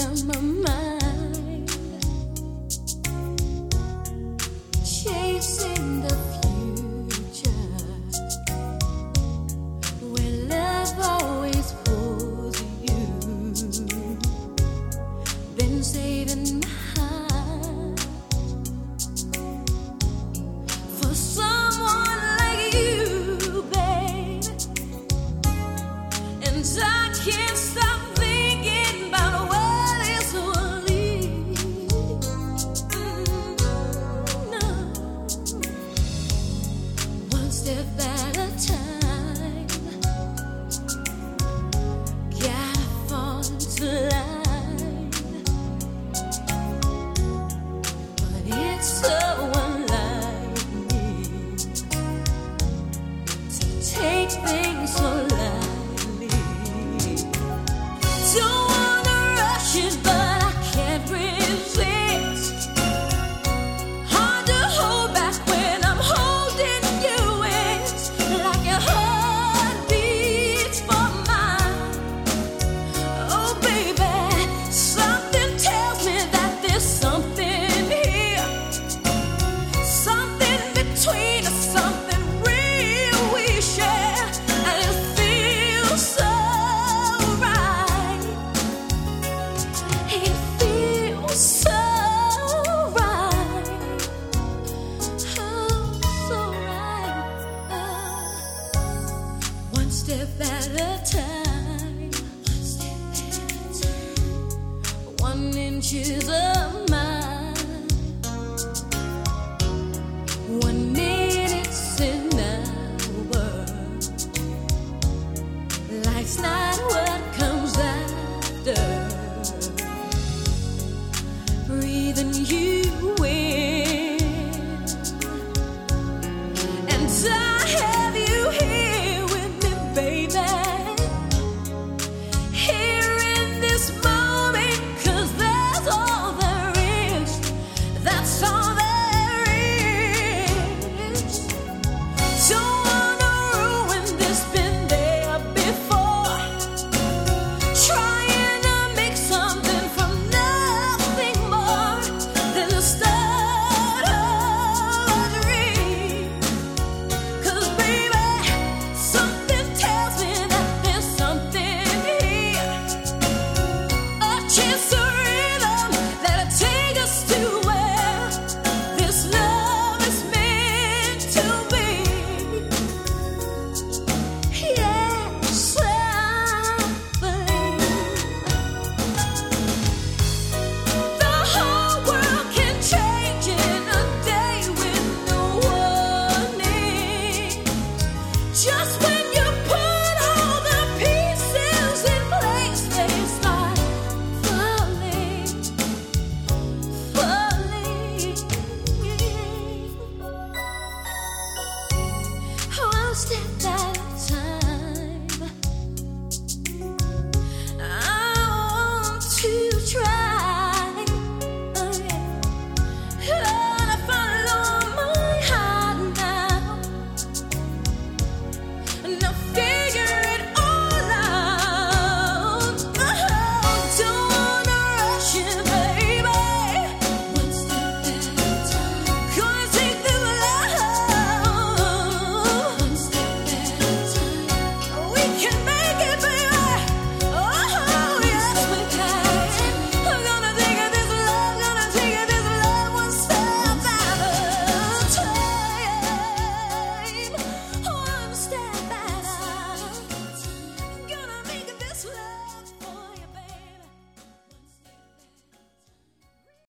of my mind, chasing the future, where love always pulls you, been saving my heart for someone like you, babe, and I can't stop thinking about where this will lead. No, one step at a time, gotta fall into line, but it's so unlike me to take things so lightly. Don't wanna rush it, but I can't resist. Hard to hold back when I'm holding you. It's like your heart beats for mine. Oh, baby, something tells me that there's something here, something between us, something real we share, and it feels so right. It feels so right. Oh, so right. One step at a time, 1 inches of mine, 1 minute's an hour. Life's not